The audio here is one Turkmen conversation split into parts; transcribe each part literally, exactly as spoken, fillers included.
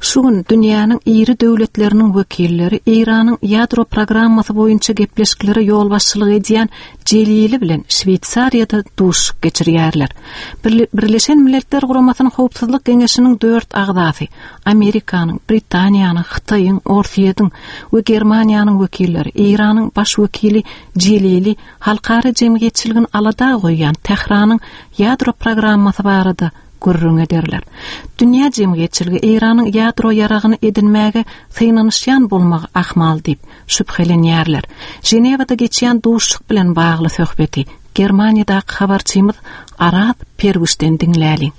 Şu gün dünýäniň iri döwletleriniň wekilleri Iranyň ýadro programmasy boýunça gepleşikleri ýol başçylygy edýän Jelili bilen Şweýtsariýada duşup geçirýärler. Birleşen Milletler Guramasynyň Howpsuzlyk Geňeşiniň dört agzasy Amerikanyň, Britaniýanyň, Hytaýyň, Orsiýadyň we Germaniýanyň wekilleri Iranyň baş wekili Jelili halkara jemgyýetçiligin alada goýan Tehranyň ýadro programmasy barada gurrun ederler. Dünya jemgyýetçiligi Iranyň ýadro ýaragyny edinmäge synanyşýan bolmagy ahmal diýip şüphelenýärler. Jenewada geçýän duşuk bilen bagly söhbeti Germaniýadaky habarçymyz Arap Perwüşden diňläli.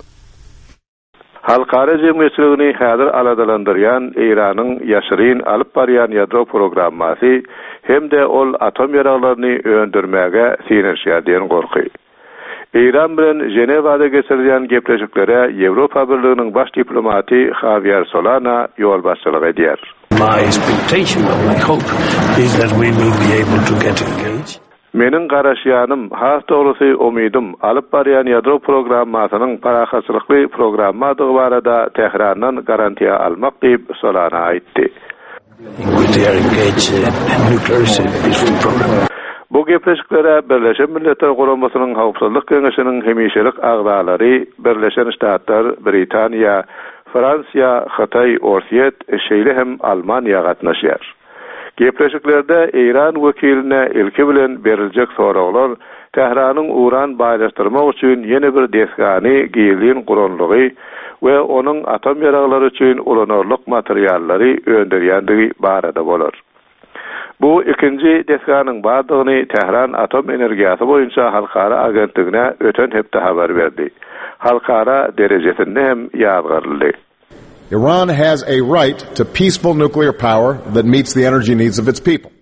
Halkara jemgyýetçiligini häzir aladalandyrýan Iranyň ýaşyryn alyp barýan ýadro programmasy hemde ol atom ýaraglaryny öndürmäge synanyşýar diýen gorky. İran bilen Jenewada geçirilen gepleşiklere Ýewropa Birliginiň baş diplomaty Javier Solana ýol başçylyk edýär. My expectation, my hope is that we will be able to get engaged. Meniň garaşýanym, has dogrusu umydym, alyp barýan ýadro programmasynyň parahaçylykly programmadygy barada Tehrandan garantiýa almak diýip Solana aýtdy. We are engaged in a nuclear peaceful program. Bu gepleşiklere Birleşen Milletler Guramasynyň Howpsuzlyk Geňeşiniň hemişelik agzalary Birleşen Ştatlar, Britaniýa, Fransiýa, Hytaý, Orsiýet, şeýle hem Almaniýa gatnaşýar. Gepleşiklerde İran wekiline ilki bilen beriljek soraglar Tehranyň uran baýlaşdyrmak üçin ýene bir desgany giýilýän guranlygy we onuň atom ýaraglary üçin ulanarlyk materiallary öndürýändigi barada bolar. Bu ikinci desganyň bardygyny Tehran atom energiýasy boýunça halkara agentligine öten hepde habar berdi. Halkara derejesinde hem ýazgyrldy. Iran has a right to peaceful nuclear power that meets the energy needs of its people.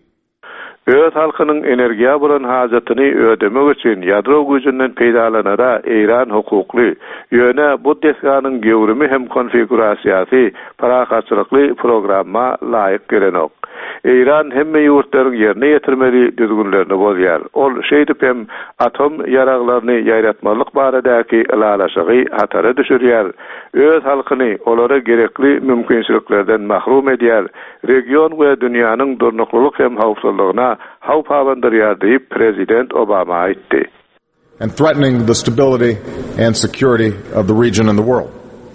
Öz halkynyň energiýa bolan hajatyny ödemek üçin ýadro güýjünden peýdalanara Iran hukukly ýöne bu desganyň gewrimi hem konfigurasiýasy parahaçylykly programma laýyk gelenok. İran hemme ýurtlaryň ýerine ýetirmeli düzgünlerini bolýar. Ol şeýdip hem atom ýaraglaryny ýaýratmalyk baradaky ilalaşygy hatara düşürýär. Öz halkyny olara gerekli mümkinçiliklerden mahrum edýär. Region we dünýäniň durnuklyk hem howpsuzlygyna hawp hawandyrýar diýip Prezident Obama aýtdy. And threatening the stability and security of the region and the world.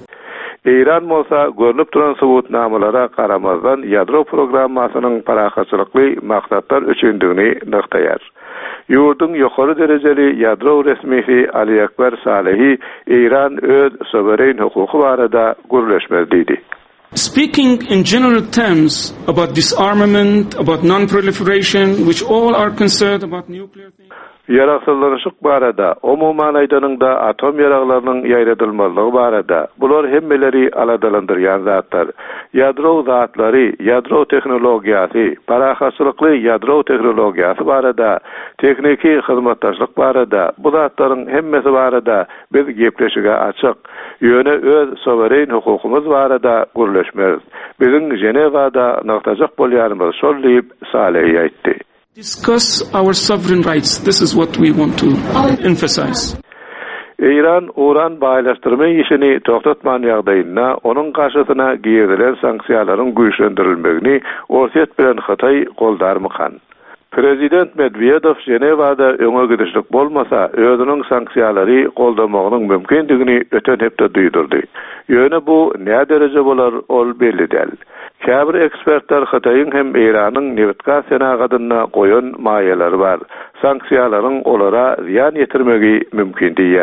İran bolsa görnüp duran subutnamalara garamazdan ýadro programmasynyň parahaçylykly maksatlar üçindigini nyktaýar. Ýurdun ýokary derejeli ýadro resmisi Ali Ekber Salehi İran öz sovereign hukuky barada gürleşmez diýdi. Speaking in general terms about disarmament, about non-proliferation, which all are concerned about nuclear things. Yaraksızlanışık barada, umuman aýdanyňda atom ýaraglarynyň ýaýratylmalygy barada, bular hemmeleri aladalandyrýan zatlar. Ýadro zatlary, ýadro tehnologiýasy, parahaçylykly ýadro tehnologiýasy barada, tekniki hyzmatdaşlyk barada, bu zatlaryň hemmesi barada biz gepleşige açyk. Ýöne öz sovereign hukukumyz barada gürleşmez. Biziň Jenewada nyktajak bolýanymyz şol diýip Saleh aýtdy. Discuss our sovereign rights. This is what we want to emphasize. İran uran baýlaşdyrma işini toktatman ýagdaýynda onuň garşysyna giýerilen sanksiýalaryň güýçlendirilmegini Orsiýet bilen Hytaý goldarmykan. Prezident Medvedev Jenewada öňe gidişlik bolmasa, özüniň sanksiýalary goldamagynyň mümkindigini öten hepde duýdurdy. Ýöne bu näme derece bolar, ol belli däl. Käbir ekspertler Hytaýyň hem Iranyň newitga senagadyna goýan maýalary bar. Sanksiýalaryň olara ziýan ýetirmegi mümkin diýär.